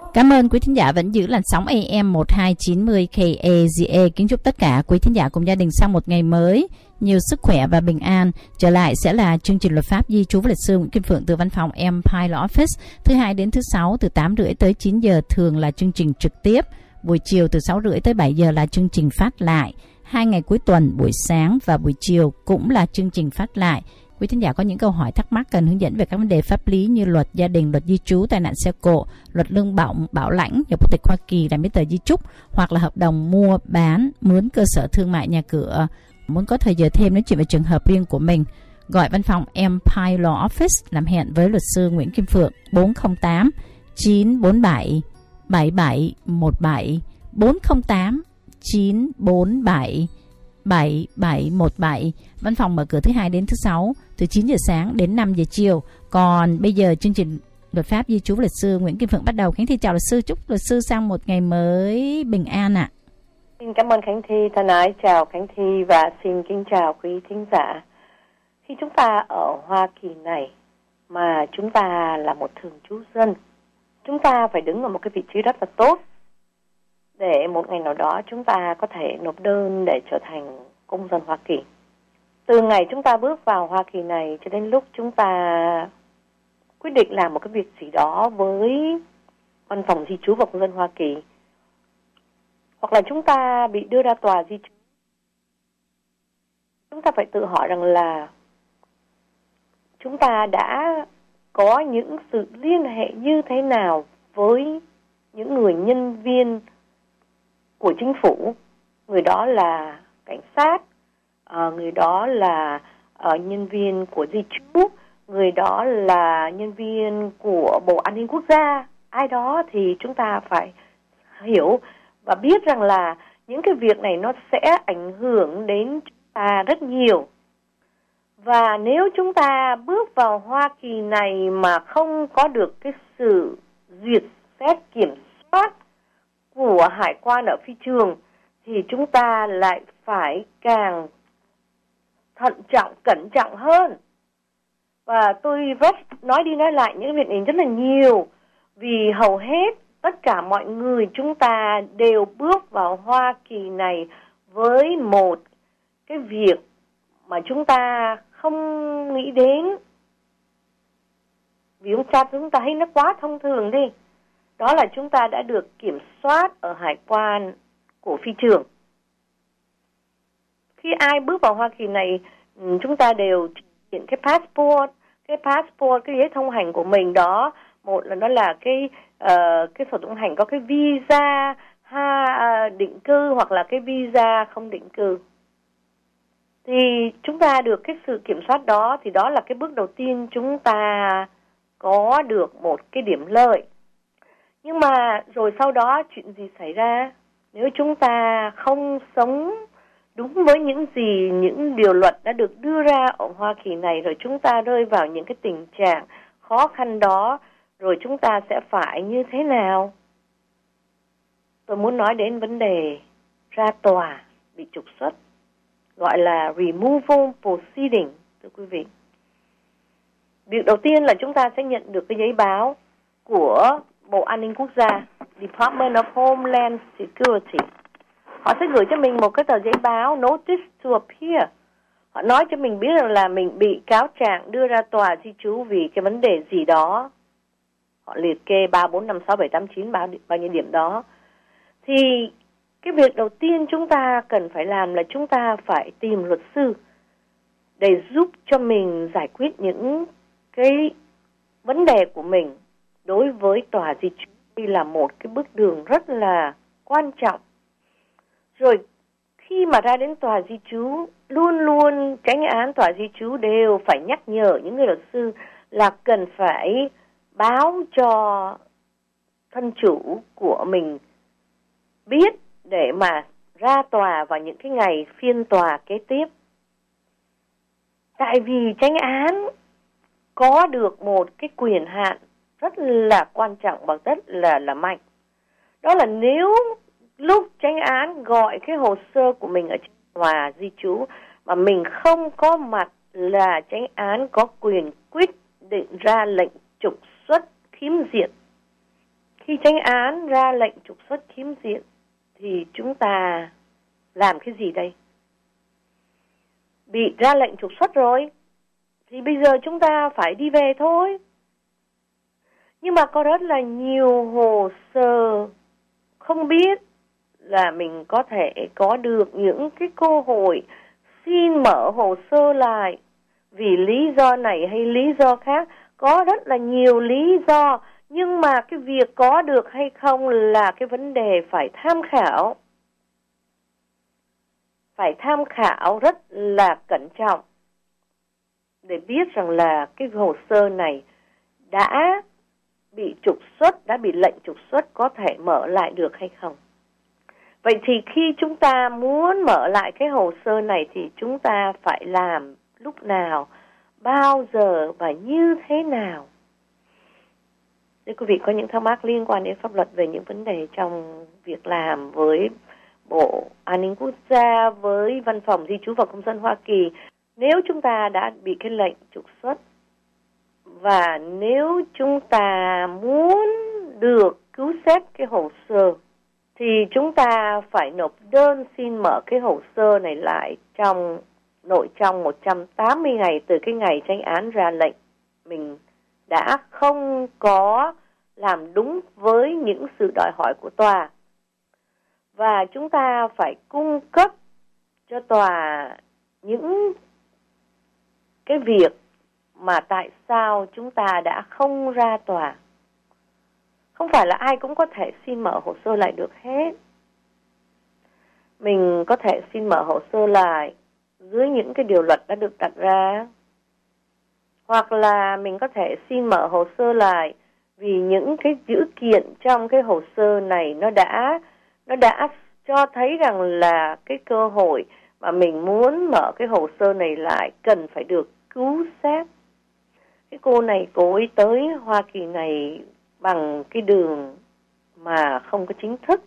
Cảm ơn quý thính giả vẫn giữ làn sóng AM 1290 KAZA. Kính chúc tất cả quý thính giả cùng gia đình sau một ngày mới nhiều sức khỏe và bình an. Trở lại sẽ là chương trình luật pháp di trú với luật sư Nguyễn Kim Phượng từ văn phòng Empire Law Office. Thứ hai đến thứ sáu từ 8:30 tới 9 giờ thường là chương trình trực tiếp. Buổi chiều từ 6:30 tới 7 giờ là chương trình phát lại. 2 ngày cuối tuần buổi sáng và buổi chiều cũng là chương trình phát lại. Quý thính giả có những câu hỏi thắc mắc cần hướng dẫn về các vấn đề pháp lý như luật gia đình, luật di trú, tai nạn xe cộ, luật lương bổng, bảo lãnh, nhập quốc tịch Hoa Kỳ, làm giấy tờ di chúc hoặc là hợp đồng mua bán, mướn cơ sở thương mại nhà cửa, muốn có thời giờ thêm nói chuyện về trường hợp riêng của mình, gọi văn phòng Empire Law Office làm hẹn với luật sư Nguyễn Kim Phượng 408 947 7717 408 947 7717. Văn phòng mở cửa thứ hai đến thứ sáu từ 9 giờ sáng đến 5 giờ chiều. Còn bây giờ chương trình luật pháp di trú luật sư Nguyễn Kim Phượng bắt đầu. Khánh Thi chào luật sư, chúc luật sư sang một ngày mới bình an ạ. Xin cảm ơn Khánh Thi, thân ái chào Khánh Thi và xin kính chào quý thính giả. Khi chúng ta ở Hoa Kỳ này mà chúng ta là một thường trú dân, chúng ta phải đứng ở một cái vị trí rất là tốt để một ngày nào đó chúng ta có thể nộp đơn để trở thành công dân Hoa Kỳ. Từ ngày chúng ta bước vào Hoa Kỳ này cho đến lúc chúng ta quyết định làm một cái việc gì đó với văn phòng di trú và công dân Hoa Kỳ, hoặc là chúng ta bị đưa ra tòa di trú, chúng ta phải tự hỏi rằng là chúng ta đã có những sự liên hệ như thế nào với những người nhân viên của chính phủ, người đó là cảnh sát, người đó là nhân viên của di trú, người đó là nhân viên của Bộ An ninh Quốc gia, ai đó thì chúng ta phải hiểu và biết rằng là những cái việc này nó sẽ ảnh hưởng đến chúng ta rất nhiều. Và nếu chúng ta bước vào Hoa Kỳ này mà không có được cái sự duyệt xét kiểm soát của hải quan ở phi trường thì chúng ta lại phải càng thận trọng, cẩn trọng hơn. Và tôi rất nói đi nói lại những việc này rất là nhiều, vì hầu hết tất cả mọi người chúng ta đều bước vào Hoa Kỳ này với một cái việc mà chúng ta không nghĩ đến, vì chúng ta thấy nó quá thông thường đi. Đó là chúng ta đã được kiểm soát ở hải quan của phi trường. Khi ai bước vào Hoa Kỳ này, chúng ta đều hiện cái passport, cái giấy thông hành của mình đó. Một là nó là cái sổ thông hành có cái visa định cư hoặc là cái visa không định cư. Thì chúng ta được cái sự kiểm soát đó, thì đó là cái bước đầu tiên chúng ta có được một cái điểm lợi. Nhưng mà rồi sau đó chuyện gì xảy ra? Nếu chúng ta không sống đúng với những điều luật đã được đưa ra ở Hoa Kỳ này, rồi chúng ta rơi vào những cái tình trạng khó khăn đó, rồi chúng ta sẽ phải như thế nào? Tôi muốn nói đến vấn đề ra tòa bị trục xuất, gọi là removal proceeding, thưa quý vị. Việc đầu tiên là chúng ta sẽ nhận được cái giấy báo của Bộ An ninh Quốc gia, Department of Homeland Security. Họ sẽ gửi cho mình một cái tờ giấy báo Notice to Appear. Họ nói cho mình biết rằng là mình bị cáo trạng đưa ra tòa di trú vì cái vấn đề gì đó. Họ liệt kê 3, 4, 5, 6, 7, 8, 9 bao nhiêu điểm đó. Thì cái việc đầu tiên chúng ta cần phải làm là chúng ta phải tìm luật sư để giúp cho mình giải quyết những cái vấn đề của mình đối với tòa di trú. Đây là một cái bước đường rất là quan trọng. Rồi khi mà ra đến tòa di trú, luôn luôn chánh án tòa di trú đều phải nhắc nhở những người luật sư là cần phải báo cho thân chủ của mình biết để mà ra tòa vào những cái ngày phiên tòa kế tiếp. Tại vì chánh án có được một cái quyền hạn rất là quan trọng và rất là mạnh. Đó là nếu lúc chánh án gọi cái hồ sơ của mình ở trên tòa di trú mà mình không có mặt, là chánh án có quyền quyết định ra lệnh trục xuất khiếm diệt. khi chánh án ra lệnh trục xuất khiếm diện thì chúng ta làm cái gì đây? Bị ra lệnh trục xuất rồi thì bây giờ chúng ta phải đi về thôi. Nhưng mà có rất là nhiều hồ sơ không biết là mình có thể có được những cái cơ hội xin mở hồ sơ lại vì lý do này hay lý do khác. Có rất là nhiều lý do, nhưng mà cái việc có được hay không là cái vấn đề phải tham khảo. Phải tham khảo rất là cẩn trọng để biết rằng là cái hồ sơ này đã bị trục xuất, đã bị lệnh trục xuất có thể mở lại được hay không. Vậy thì khi chúng ta muốn mở lại cái hồ sơ này thì chúng ta phải làm lúc nào, bao giờ và như thế nào? Nếu quý vị có những thắc mắc liên quan đến pháp luật về những vấn đề trong việc làm với Bộ An ninh Quốc gia, với Văn phòng Di trú và Công dân Hoa Kỳ, nếu chúng ta đã bị cái lệnh trục xuất và nếu chúng ta muốn được cứu xét cái hồ sơ thì chúng ta phải nộp đơn xin mở cái hồ sơ này lại trong 180 ngày từ cái ngày chánh án ra lệnh. Mình đã không có làm đúng với những sự đòi hỏi của tòa. Và chúng ta phải cung cấp cho tòa những cái việc mà tại sao chúng ta đã không ra tòa. Không phải là ai cũng có thể xin mở hồ sơ lại được hết. Mình có thể xin mở hồ sơ lại dưới những cái điều luật đã được đặt ra. Hoặc là mình có thể xin mở hồ sơ lại vì những cái dữ kiện trong cái hồ sơ này nó đã cho thấy rằng là cái cơ hội mà mình muốn mở cái hồ sơ này lại cần phải được cứu xét. Cái cô này cô ấy tới Hoa Kỳ này bằng cái đường mà không có chính thức.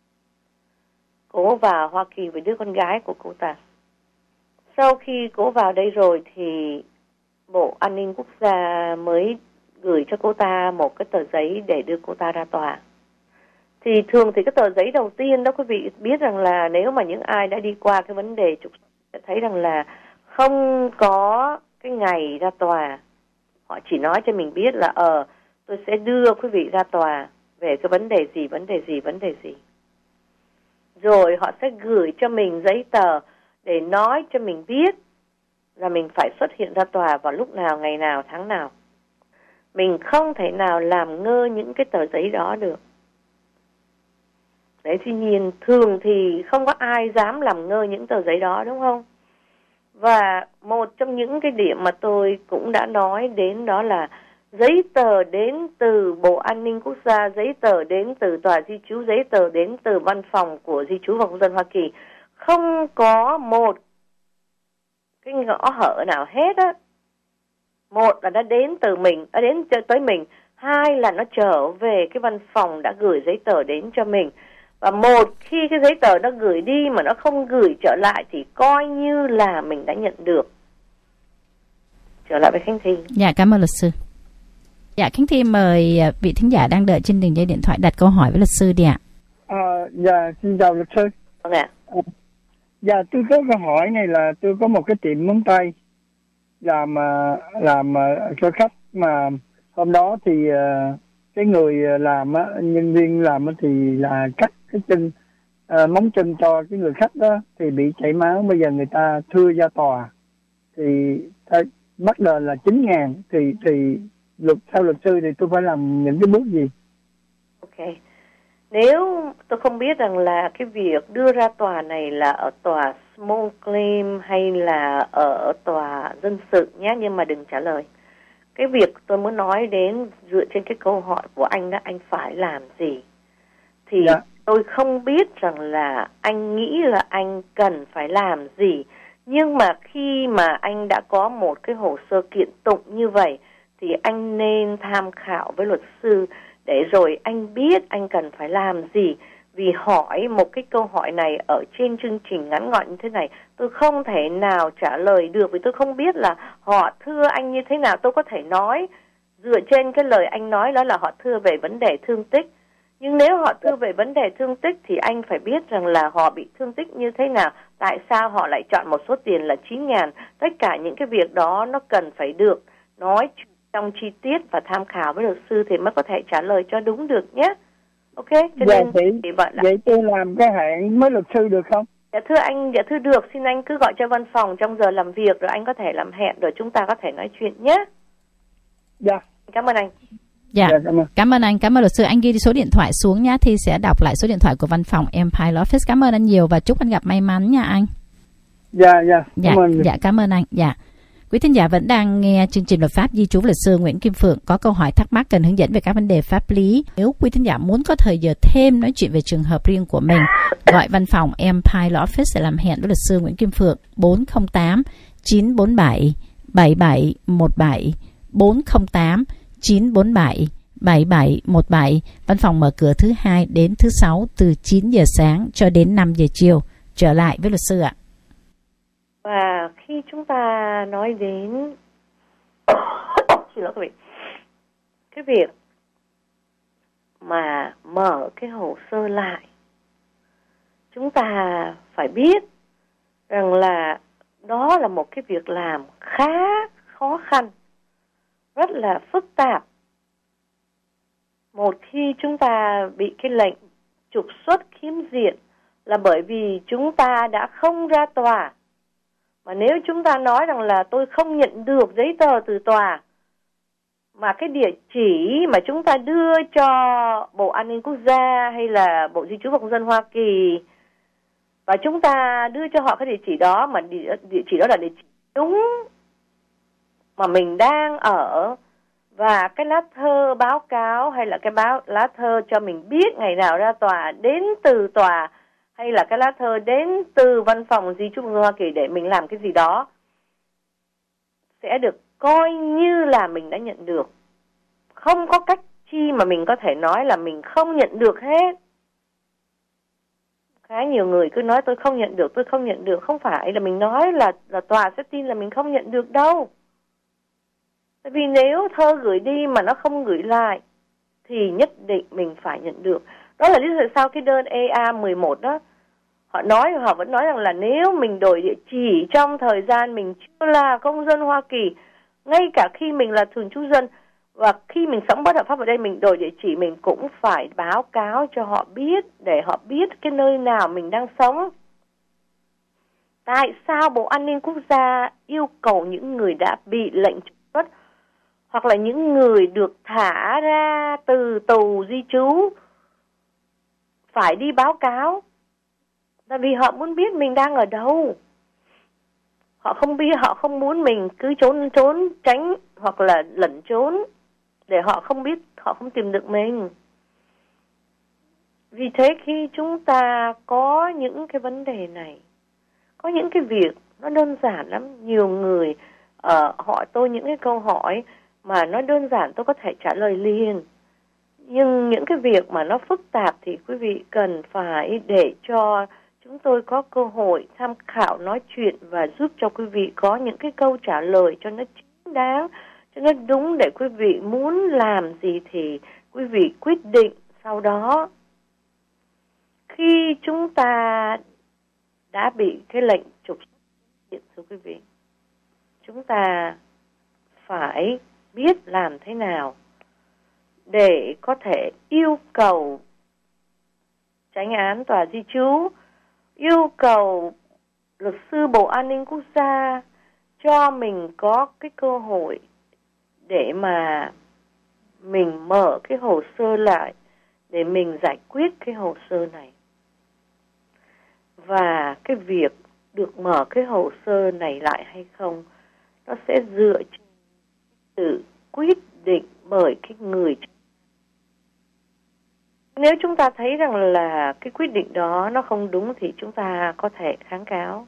Cô vào Hoa Kỳ với đứa con gái của cô ta. Sau khi cô vào đây rồi thì Bộ An ninh Quốc gia mới gửi cho cô ta một cái tờ giấy để đưa cô ta ra tòa. Thì thường thì cái tờ giấy đầu tiên đó quý vị biết rằng là nếu mà những ai đã đi qua cái vấn đề trục sẽ thấy rằng là không có cái ngày ra tòa. Họ chỉ nói cho mình biết là tôi sẽ đưa quý vị ra tòa về cái vấn đề gì. Rồi họ sẽ gửi cho mình giấy tờ để nói cho mình biết là mình phải xuất hiện ra tòa vào lúc nào, ngày nào, tháng nào. Mình không thể nào làm ngơ những cái tờ giấy đó được. Đấy, tuy nhiên thường thì không có ai dám làm ngơ những tờ giấy đó, đúng không? Và một trong những cái điểm mà tôi cũng đã nói đến đó là giấy tờ đến từ Bộ An ninh Quốc gia, giấy tờ đến từ Tòa Di trú, giấy tờ đến từ Văn phòng của Di trú và Công dân Hoa Kỳ. Không có một cái ngõ hở nào hết á. Một là đã đến từ mình, đã đến tới mình. Hai là nó trở về cái văn phòng đã gửi giấy tờ đến cho mình. Và một khi cái giấy tờ nó gửi đi mà nó không gửi trở lại thì coi như là mình đã nhận được. Trở lại với Khánh Thi. Dạ, cảm ơn luật sư. Dạ, Khánh Thi mời vị thính giả đang đợi trên đường dây điện thoại đặt câu hỏi với luật sư đi ạ. Dạ, xin chào luật sư. Vâng ạ. Dạ, tôi có câu hỏi này là tôi có một cái tiệm móng tay làm cho khách, mà hôm đó thì cái người làm á, nhân viên làm á thì là cắt cái chân móng chân cho cái người khách đó thì bị chảy máu. Bây giờ người ta thưa ra tòa thì bắt đền là 9.000 thì theo luật sư thì tôi phải làm những cái bước gì? Ok. Nếu tôi không biết rằng là cái việc đưa ra tòa này là ở tòa small claim hay là ở tòa dân sự nhé, nhưng mà đừng trả lời. Cái việc tôi muốn nói đến dựa trên cái câu hỏi của anh đó, anh phải làm gì? Thì tôi không biết rằng là anh nghĩ là anh cần phải làm gì. Nhưng mà khi mà anh đã có một cái hồ sơ kiện tụng như vậy thì anh nên tham khảo với luật sư để rồi anh biết anh cần phải làm gì. Vì hỏi một cái câu hỏi này ở trên chương trình ngắn gọn như thế này, tôi không thể nào trả lời được vì tôi không biết là họ thưa anh như thế nào. Tôi có thể nói dựa trên cái lời anh nói đó là họ thưa về vấn đề thương tích. Nhưng nếu họ thưa về vấn đề thương tích thì anh phải biết rằng là họ bị thương tích như thế nào, tại sao họ lại chọn một số tiền là 9.000. Tất cả những cái việc đó nó cần phải được nói trong chi tiết và tham khảo với luật sư thì mới có thể trả lời cho đúng được nhé. Ok, cho nên vậy tôi làm cái hẹn với luật sư được không? Dạ thưa anh, dạ thưa được, xin anh cứ gọi cho văn phòng trong giờ làm việc rồi anh có thể làm hẹn rồi chúng ta có thể nói chuyện nhé. Dạ. Cảm ơn anh. Dạ, cảm ơn anh, cảm ơn luật sư. Anh ghi số điện thoại xuống nhá, thì sẽ đọc lại số điện thoại của văn phòng Empire Law Office. Cảm ơn anh nhiều và chúc anh gặp may mắn nha anh. Dạ, Cảm ơn anh. Dạ. Quý thính giả vẫn đang nghe chương trình luật pháp di trú luật sư Nguyễn Kim Phượng. Có câu hỏi thắc mắc cần hướng dẫn về các vấn đề pháp lý. Nếu quý thính giả muốn có thời giờ thêm nói chuyện về trường hợp riêng của mình, gọi văn phòng Empire Law Office để làm hẹn với luật sư Nguyễn Kim Phượng 408 947 7717 408 947 7717. Văn phòng mở cửa thứ 2 đến thứ 6 từ 9 giờ sáng cho đến 5 giờ chiều. Trở lại với luật sư ạ. Và khi chúng ta nói đến xin lỗi quý vị, cái việc mà mở cái hồ sơ lại, chúng ta phải biết rằng là đó là một cái việc làm khá khó khăn, rất là phức tạp. Một khi chúng ta bị cái lệnh trục xuất khiếm diện là bởi vì chúng ta đã không ra tòa. Mà nếu chúng ta nói rằng là tôi không nhận được giấy tờ từ tòa, mà cái địa chỉ mà chúng ta đưa cho Bộ An ninh Quốc gia hay là Bộ Di trú và Công dân Hoa Kỳ, và chúng ta đưa cho họ cái địa chỉ đó, mà địa chỉ đó là địa chỉ đúng mà mình đang ở, và cái lá thơ báo cáo hay là cái lá thơ cho mình biết ngày nào ra tòa đến từ tòa, hay là cái lá thơ đến từ văn phòng di trú Hoa Kỳ để mình làm cái gì đó, sẽ được coi như là mình đã nhận được. Không có cách chi mà mình có thể nói là mình không nhận được hết. Khá nhiều người cứ nói tôi không nhận được, tôi không nhận được. Không phải là mình nói là tòa sẽ tin là mình không nhận được đâu. Tại vì nếu thơ gửi đi mà nó không gửi lại thì nhất định mình phải nhận được. Đó là lý do tại sao cái đơn EA11 đó, họ vẫn nói rằng là nếu mình đổi địa chỉ trong thời gian mình chưa là công dân Hoa Kỳ, ngay cả khi mình là thường trú dân và khi mình sống bất hợp pháp ở đây, mình đổi địa chỉ mình cũng phải báo cáo cho họ biết để họ biết cái nơi nào mình đang sống. Tại sao Bộ An ninh Quốc gia yêu cầu những người đã bị lệnh trục xuất hoặc là những người được thả ra từ tù di trú phải đi báo cáo? Tại vì họ muốn biết mình đang ở đâu. Họ không muốn mình cứ trốn tránh hoặc là lẩn trốn để họ không biết, họ không tìm được mình. Vì thế khi chúng ta có những cái vấn đề này, có những cái việc nó đơn giản lắm. Nhiều người hỏi tôi những cái câu hỏi mà nó đơn giản tôi có thể trả lời liền. Nhưng những cái việc mà nó phức tạp thì quý vị cần phải để cho chúng tôi có cơ hội tham khảo, nói chuyện và giúp cho quý vị có những cái câu trả lời cho nó chính đáng, cho nó đúng, để quý vị muốn làm gì thì quý vị quyết định sau đó. Khi chúng ta đã bị cái lệnh trục xuất, thưa quý vị, chúng ta phải biết làm thế nào để có thể yêu cầu chánh án tòa di trú, yêu cầu luật sư Bộ An ninh Quốc gia cho mình có cái cơ hội để mà mình mở cái hồ sơ lại, để mình giải quyết cái hồ sơ này. Và cái việc được mở cái hồ sơ này lại hay không, nó sẽ dựa trên sự quyết định bởi cái người. Nếu chúng ta thấy rằng là cái quyết định đó nó không đúng thì chúng ta có thể kháng cáo.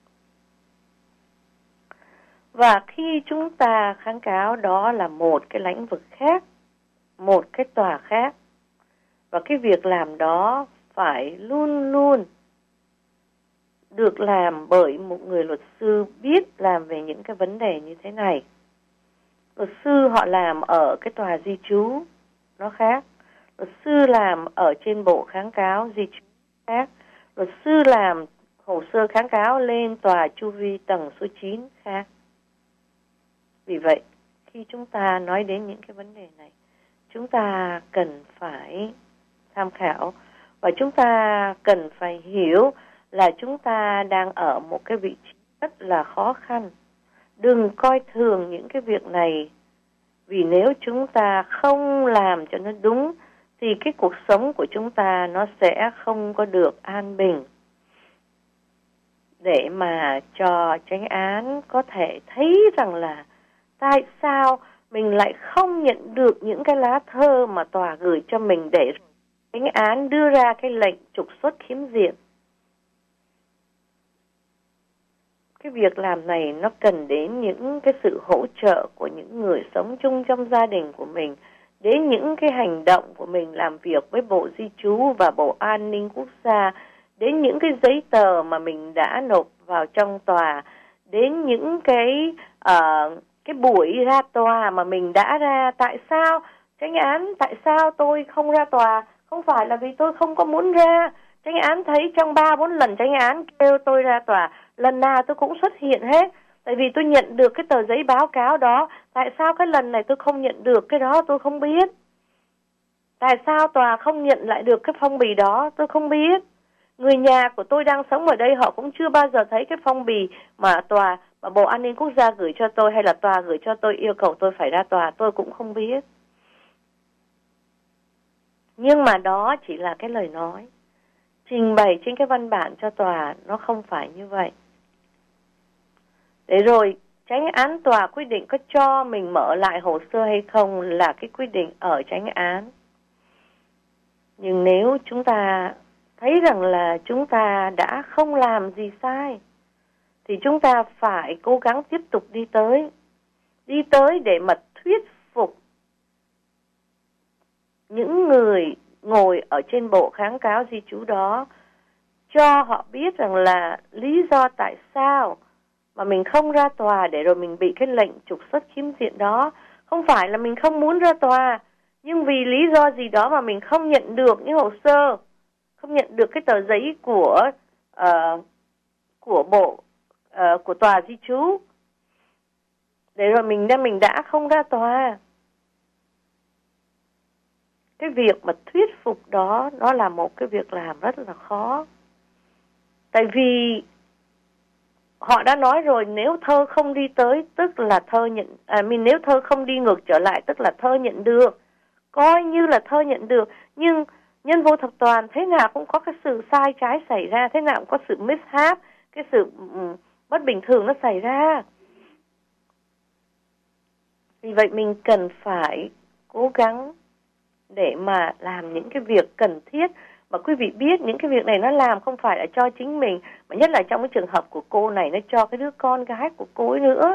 Và khi chúng ta kháng cáo, đó là một cái lĩnh vực khác, một cái tòa khác. Và cái việc làm đó phải luôn luôn được làm bởi một người luật sư biết làm về những cái vấn đề như thế này. Luật sư họ làm ở cái tòa di trú nó khác, luật sư làm ở trên bộ kháng cáo di trú khác, luật sư làm hồ sơ kháng cáo lên tòa chu vi tầng số 9 khác. Vì vậy, khi chúng ta nói đến những cái vấn đề này, chúng ta cần phải tham khảo và chúng ta cần phải hiểu là chúng ta đang ở một cái vị trí rất là khó khăn. Đừng coi thường những cái việc này, vì nếu chúng ta không làm cho nó đúng thì cái cuộc sống của chúng ta nó sẽ không có được an bình. Để mà cho chánh án có thể thấy rằng là tại sao mình lại không nhận được những cái lá thơ mà tòa gửi cho mình để chánh án đưa ra cái lệnh trục xuất khiếm diện. Cái việc làm này nó cần đến những cái sự hỗ trợ của những người sống chung trong gia đình của mình, đến những cái hành động của mình làm việc với Bộ Di trú và Bộ An ninh Quốc gia, đến những cái giấy tờ mà mình đã nộp vào trong tòa, đến những cái buổi ra tòa mà mình đã ra. Tại sao chánh án, tại sao tôi không ra tòa? Không phải là vì tôi không có muốn ra. Chánh án thấy trong 3-4 lần chánh án kêu tôi ra tòa, lần nào tôi cũng xuất hiện hết. Tại vì tôi nhận được cái tờ giấy báo cáo đó. Tại sao cái lần này tôi không nhận được cái đó tôi không biết. Tại sao tòa không nhận lại được cái phong bì đó tôi không biết. Người nhà của tôi đang sống ở đây họ cũng chưa bao giờ thấy cái phong bì mà tòa, mà Bộ An ninh Quốc gia gửi cho tôi, hay là tòa gửi cho tôi yêu cầu tôi phải ra tòa, tôi cũng không biết. Nhưng mà đó chỉ là cái lời nói. Trình bày trên cái văn bản cho tòa nó không phải như vậy. Để rồi chánh án tòa quyết định có cho mình mở lại hồ sơ hay không là cái quyết định ở chánh án. Nhưng nếu chúng ta thấy rằng là chúng ta đã không làm gì sai thì chúng ta phải cố gắng tiếp tục đi tới. Đi tới để mà thuyết phục những người ngồi ở trên bộ kháng cáo di trú đó, cho họ biết rằng là lý do tại sao mà mình không ra tòa để rồi mình bị cái lệnh trục xuất khiếm diện đó. Không phải là mình không muốn ra tòa, nhưng vì lý do gì đó mà mình không nhận được những hồ sơ, không nhận được cái tờ giấy của của tòa di trú, để rồi mình đã không ra tòa. Cái việc mà thuyết phục đó nó là một cái việc làm rất là khó. Tại vì họ đã nói rồi, nếu thơ không đi tới tức là thơ nếu thơ không đi ngược trở lại tức là thơ nhận được. Coi như là thơ nhận được, nhưng nhân vô thập toàn thế nào cũng có cái sự sai trái xảy ra, thế nào cũng có sự mishap, cái sự bất bình thường nó xảy ra. Vì vậy mình cần phải cố gắng để mà làm những cái việc cần thiết. Mà quý vị biết những cái việc này nó làm không phải là cho chính mình, mà nhất là trong cái trường hợp của cô này, nó cho cái đứa con gái của cô ấy nữa.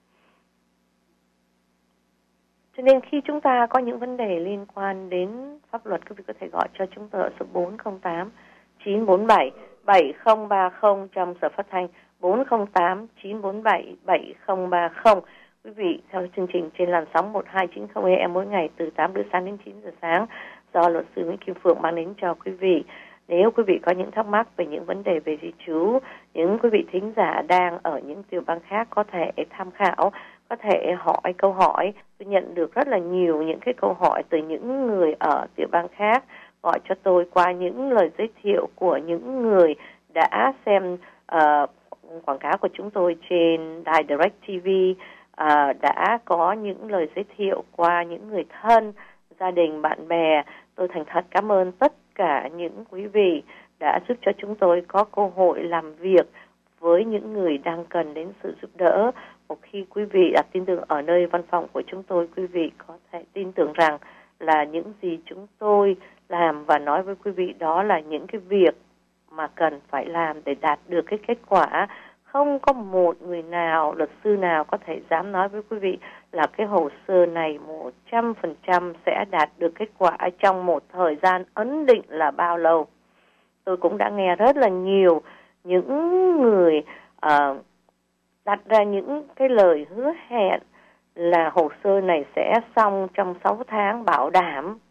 Cho nên khi chúng ta có những vấn đề liên quan đến pháp luật, quý vị có thể gọi cho chúng tôi ở số 408 947 7030 trong giờ phát thanh 408 947 7030. Quý vị theo chương trình trên làn sóng 1290 AM mỗi ngày từ 8 giờ sáng đến 9 giờ sáng do luật sư Nguyễn Kim Phượng mang đến cho quý vị. Nếu quý vị có những thắc mắc về những vấn đề về di trú, những quý vị thính giả đang ở những tiểu bang khác có thể tham khảo, có thể hỏi câu hỏi. Tôi nhận được rất là nhiều những cái câu hỏi từ những người ở tiểu bang khác gọi cho tôi qua những lời giới thiệu của những người đã xem quảng cáo của chúng tôi trên đài Direct TV, đã có những lời giới thiệu qua những người thân, gia đình, bạn bè. Tôi thành thật cảm ơn tất cả những quý vị đã giúp cho chúng tôi có cơ hội làm việc với những người đang cần đến sự giúp đỡ. Một khi quý vị đã tin tưởng ở nơi văn phòng của chúng tôi, quý vị có thể tin tưởng rằng là những gì chúng tôi làm và nói với quý vị đó là những cái việc mà cần phải làm để đạt được cái kết quả. Không có một người nào, luật sư nào có thể dám nói với quý vị là cái hồ sơ này 100% sẽ đạt được kết quả trong một thời gian ấn định là bao lâu. Tôi cũng đã nghe rất là nhiều những người đặt ra những cái lời hứa hẹn là hồ sơ này sẽ xong trong 6 tháng bảo đảm.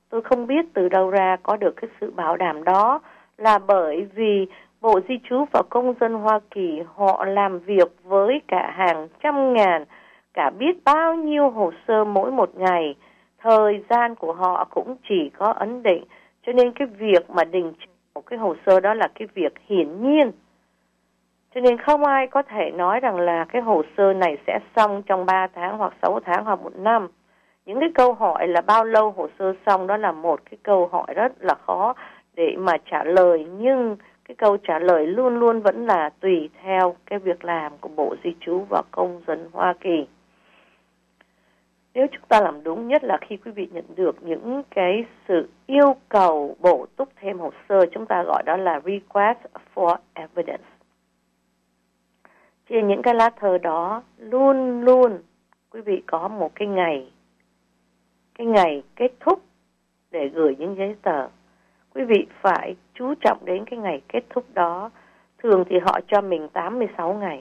tôi không biết từ đâu ra có được cái sự bảo đảm đó, là bởi vì Bộ Di trú và Công dân Hoa Kỳ họ làm việc với cả hàng trăm ngàn, cả biết bao nhiêu hồ sơ mỗi một ngày. Thời gian của họ cũng chỉ có ấn định, cho nên cái việc mà đình chỉ một cái hồ sơ đó là cái việc hiển nhiên. Cho nên không ai có thể nói rằng là cái hồ sơ này sẽ xong trong 3 tháng hoặc 6 tháng hoặc 1 năm. Những cái câu hỏi là bao lâu hồ sơ xong đó là một cái câu hỏi rất là khó để mà trả lời, nhưng cái câu trả lời luôn luôn vẫn là tùy theo cái việc làm của Bộ Di trú và Công dân Hoa Kỳ. Nếu chúng ta làm đúng, nhất là khi quý vị nhận được những cái sự yêu cầu bổ túc thêm hồ sơ, chúng ta gọi đó là request for evidence. Trên những cái lá thư đó luôn luôn quý vị có một cái ngày kết thúc để gửi những giấy tờ. Quý vị phải chú trọng đến cái ngày kết thúc đó. Thường thì họ cho mình 86 ngày.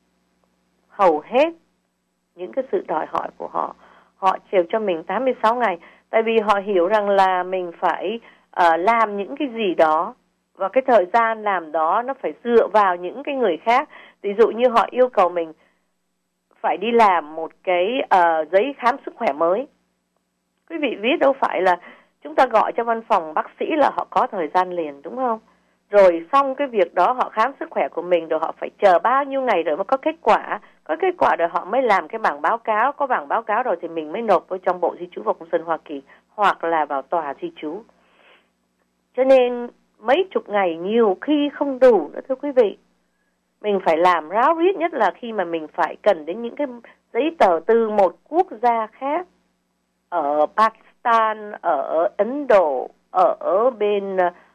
Hầu hết những cái sự đòi hỏi của họ, họ chịu cho mình 86 ngày. Tại vì họ hiểu rằng là mình phải làm những cái gì đó, và cái thời gian làm đó nó phải dựa vào những cái người khác. Ví dụ như họ yêu cầu mình phải đi làm một cái giấy khám sức khỏe mới. Quý vị biết đâu phải là chúng ta gọi cho văn phòng bác sĩ là họ có thời gian liền, đúng không? Rồi xong cái việc đó họ khám sức khỏe của mình, rồi họ phải chờ bao nhiêu ngày rồi mới có kết quả. Có kết quả rồi họ mới làm cái bảng báo cáo. Có bảng báo cáo rồi thì mình mới nộp vào trong Bộ Di trú và Công dân Hoa Kỳ hoặc là vào tòa di trú. Cho nên mấy chục ngày nhiều khi không đủ nữa thưa quý vị. Mình phải làm ráo riết, nhất là khi mà mình phải cần đến những cái giấy tờ từ một quốc gia khác. Ở Pakistan, ở Ấn Độ, ở bên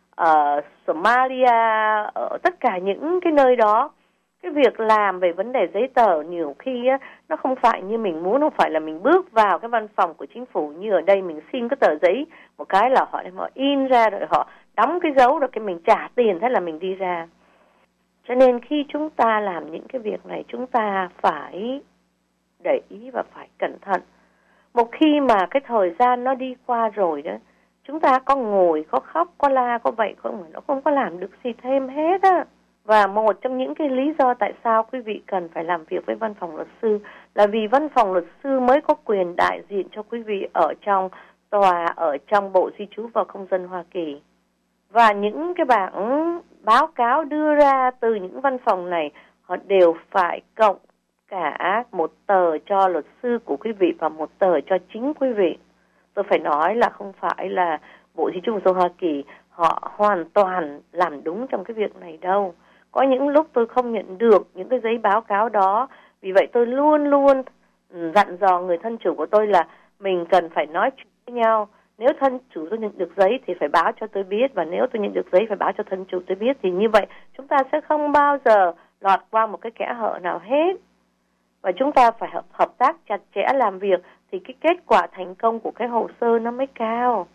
Somalia, ở tất cả những cái nơi đó. Cái việc làm về vấn đề giấy tờ nhiều khi nó không phải như mình muốn, không phải là mình bước vào cái văn phòng của chính phủ như ở đây mình xin cái tờ giấy một cái là họ in ra rồi họ đóng cái dấu rồi cái mình trả tiền thế là mình đi ra. Cho nên khi chúng ta làm những cái việc này chúng ta phải để ý và phải cẩn thận. Một khi mà cái thời gian nó đi qua rồi đó, chúng ta có ngồi, có khóc, có la, có vậy không, nó không có làm được gì thêm hết á. Và một trong những cái lý do tại sao quý vị cần phải làm việc với văn phòng luật sư là vì văn phòng luật sư mới có quyền đại diện cho quý vị ở trong tòa, ở trong Bộ Di trú và Công dân Hoa Kỳ. Và những cái bảng báo cáo đưa ra từ những văn phòng này, họ đều phải cộng cả một tờ cho luật sư của quý vị và một tờ cho chính quý vị. Tôi phải nói là không phải là Bộ Di trú và Hoa Kỳ họ hoàn toàn làm đúng trong cái việc này đâu. Có những lúc tôi không nhận được những cái giấy báo cáo đó, vì vậy tôi luôn luôn dặn dò người thân chủ của tôi là mình cần phải nói chuyện với nhau. Nếu thân chủ tôi nhận được giấy thì phải báo cho tôi biết, và nếu tôi nhận được giấy phải báo cho thân chủ tôi biết, thì như vậy chúng ta sẽ không bao giờ lọt qua một cái kẽ hở nào hết. Và chúng ta phải hợp tác chặt chẽ làm việc thì cái kết quả thành công của cái hồ sơ nó mới cao.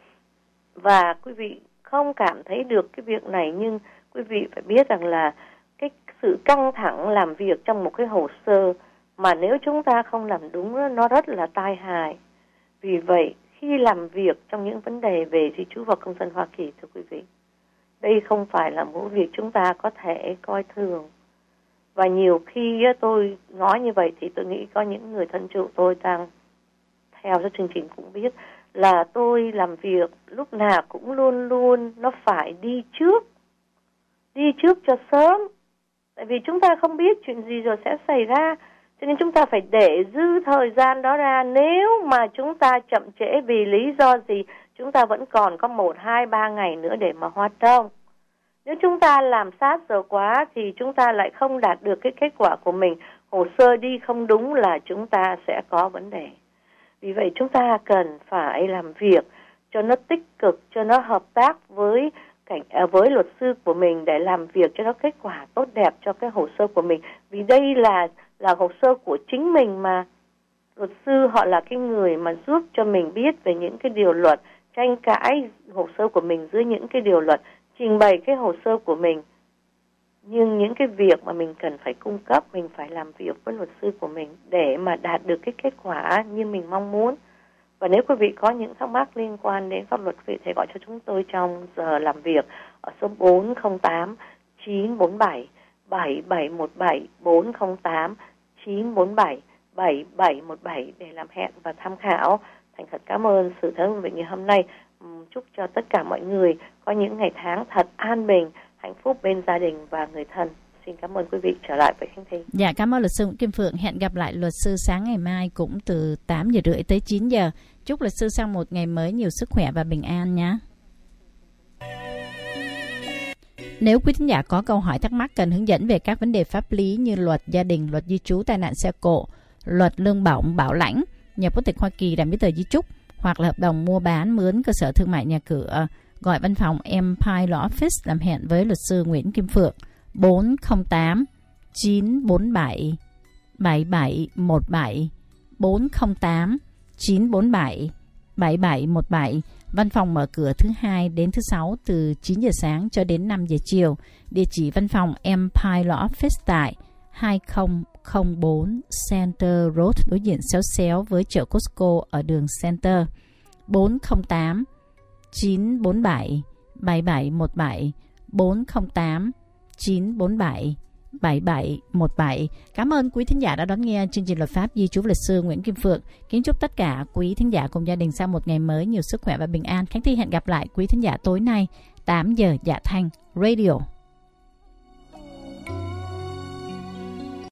Và quý vị không cảm thấy được cái việc này, nhưng quý vị phải biết rằng là cái sự căng thẳng làm việc trong một cái hồ sơ mà nếu chúng ta không làm đúng nó rất là tai hại. Vì vậy khi làm việc trong những vấn đề về di trú và công dân Hoa Kỳ, thưa quý vị, đây không phải là một việc chúng ta có thể coi thường. Và nhiều khi tôi nói như vậy thì tôi nghĩ có những người thân chủ tôi đang theo cho chương trình cũng biết là tôi làm việc lúc nào cũng luôn luôn nó phải đi trước cho sớm. Tại vì chúng ta không biết chuyện gì rồi sẽ xảy ra, cho nên chúng ta phải để dư thời gian đó ra. Nếu mà chúng ta chậm trễ vì lý do gì, chúng ta vẫn còn có 1, 2, 3 ngày nữa để mà hoạt động. Nếu chúng ta làm sát giờ quá thì chúng ta lại không đạt được cái kết quả của mình. Hồ sơ đi không đúng là chúng ta sẽ có vấn đề. Vì vậy chúng ta cần phải làm việc cho nó tích cực, cho nó hợp tác với luật sư của mình để làm việc cho nó kết quả tốt đẹp cho cái hồ sơ của mình. Vì đây là hồ sơ của chính mình mà. Luật sư họ là cái người mà giúp cho mình biết về những cái điều luật, tranh cãi hồ sơ của mình dưới những cái điều luật, trình bày cái hồ sơ của mình. Nhưng những cái việc mà mình cần phải cung cấp, mình phải làm việc với luật sư của mình để mà đạt được cái kết quả như mình mong muốn. Và nếu quý vị có những thắc mắc liên quan đến pháp luật, quý vị thể gọi cho chúng tôi trong giờ làm việc ở số 408 947 7717, 408 947 7717 để làm hẹn và tham khảo. Thành thật cảm ơn sự tham gia ngày hôm nay. Chúc cho tất cả mọi người có những ngày tháng thật an bình, hạnh phúc bên gia đình và người thân. Xin cảm ơn quý vị. Trở lại với Khánh Thi. Dạ, cảm ơn luật sư Nguyễn Kim Phượng. Hẹn gặp lại luật sư sáng ngày mai cũng từ 8 giờ rưỡi tới 9 giờ. Chúc luật sư sang một ngày mới nhiều sức khỏe và bình an nhé. Nếu quý thính giả có câu hỏi thắc mắc cần hướng dẫn về các vấn đề pháp lý như luật gia đình, luật di trú, tai nạn xe cộ, luật lương bổng, bảo lãnh, nhập quốc tịch Hoa Kỳ, làm giấy tờ di chúc hoặc là hợp đồng mua bán, mướn cơ sở thương mại nhà cửa, gọi văn phòng Empire Law Office làm hẹn với luật sư Nguyễn Kim Phượng 408 947 7717, 408 947 7717. Văn phòng mở cửa thứ Hai đến thứ Sáu từ 9 giờ sáng cho đến 5 giờ chiều. Địa chỉ văn phòng Empire Law Office tại 2004 Center Road, đối diện xéo xéo với chợ Costco ở đường Center. 408 947 7717, 408 947 7717. Cảm ơn quý thính giả đã đón nghe chương trình Luật pháp Di trú luật sư Nguyễn Kim Phượng. Kính chúc tất cả quý thính giả cùng gia đình sau một ngày mới nhiều sức khỏe và bình an. Khánh Thi hẹn gặp lại quý thính giả tối nay 8 giờ Dạ Thanh Radio.